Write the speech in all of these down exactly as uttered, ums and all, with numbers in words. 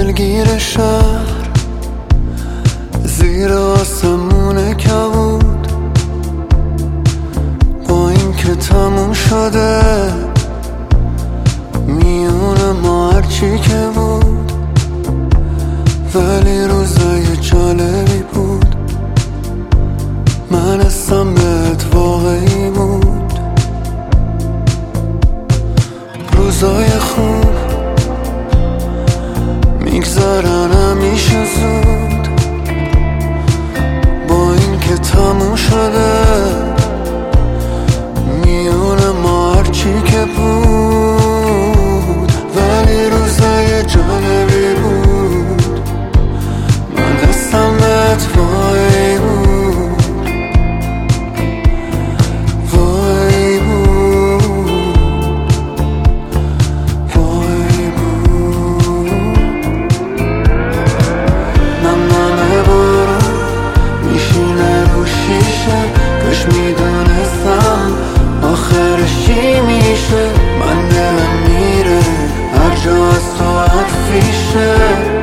دلگیر شهر، زیر آسمون کبود، با این که تموم شده میون ما هرچی که بود، ولی روزای جالبی بود. من حسم بهت واقعی بود. روزای خوب میگذرن همیشه زود، با این که تموم شده میون ما هرچی که بود، ولی روزای جالبی بود. من حسم بهت واقعی بود، واقعی بود، واقعی بود. نم نمه بارون میشینه رو شیشه، کاش میدونستم آخرش چی میشه. من دلم میره هر جا از تو حرفیشه،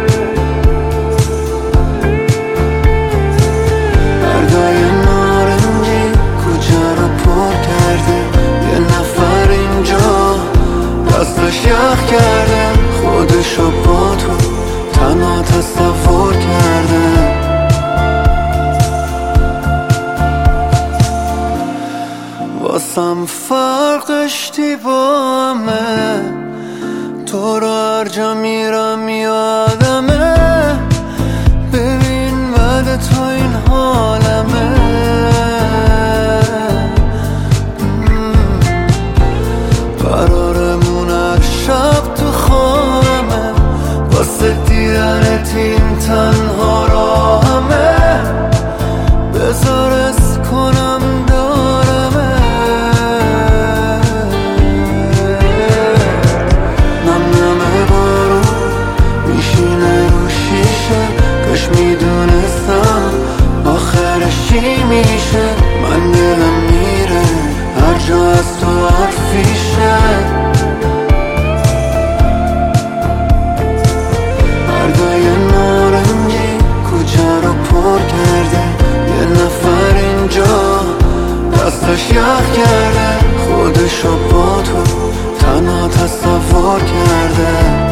بردای نارنجی کوچه رو پر کرده، یه نفر اینجا دستش یخ کرده، خودشو با تو تنها تصور کرده. واسم فرق داشتی با همه، تو رو هر جا میرم یادمه. ببین بعد تو این حالمه، قرارمون هر شب تو خواهمه، واسه دیدنت این تنها راهمه. بذار از کنم دارمه، نم نمه بارون میشینه رو شیشه، کاش میدونستم آخرش چی میشه. من دلم میره هر جا از تو حرفیشه، بردای نارنجی کوچه رو پر کرده، یه نفر اینجا دستش یخ کرده، خودشو با تو تنها تصور کرده.